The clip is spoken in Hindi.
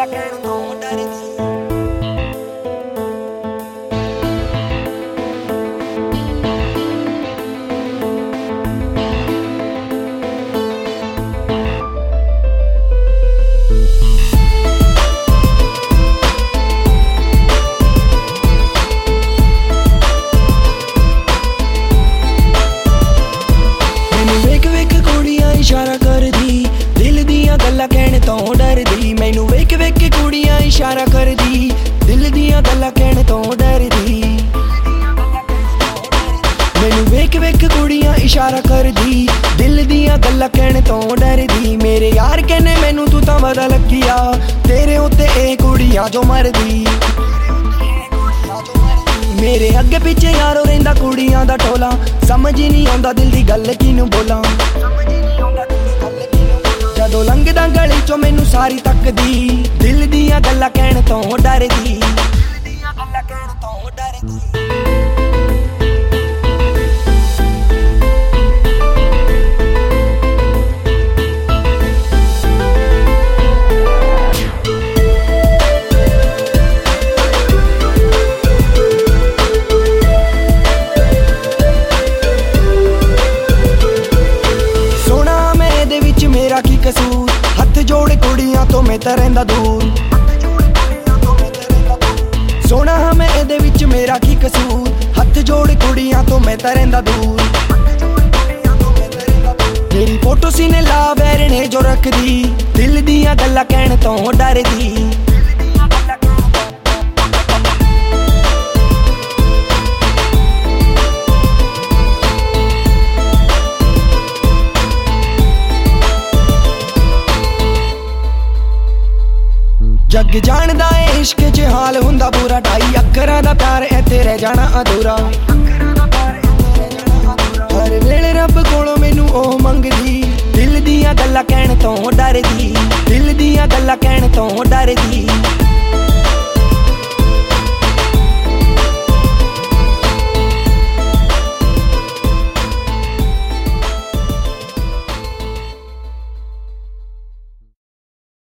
गल्लां कहण तों डरदी। इशारा करदी दिल दियां गल्लां कहण तों डरदी। मैनू वेख वेख के कुड़ियां इशारा करदी दिल दियां गल्लां कहण तों डरदी। मैनू वेख वेख कुड़ियां इशारा करदी दिल दियां गल्लां कहण तों डरदी। मेरे यार कहने मैनू तू तां पता लगिया तेरे उत्ते ए कुड़ियां जो मरदी। मेरे अगे पिछे यारो रहिंदा कुड़ियां दा टोला, समझ ही नहीं आउंदा दिल दी गल किनू बोलां। जदों लंघदा गली चों मैनू सारी तकदी दिल दियां गल्लां कहण तों डरदी। मेरा की कसूर हथ जोड़ कुड़ियां तो मैं तां रहिंदा दूर। सोना मैं इहदे विच मेरा की कसूर हथ जोड़ कुड़ियां तो मैं तां रहिंदा दूर। मेरी फोटो सीने ला वैरने जो रखदी दिल दियां गल्लां कहण तों डरदी। जग जानदा है इश्क च हाल हुंदा बुरा, ढाई अखरां दा प्यार इत्थे रह जाना अधूरा। हर वेले रब कोलों मैनू ओह मंगदी दिल दियां गल्लां कहण तों डरदी। दिल दियां गल्लां कहण तों डरदी।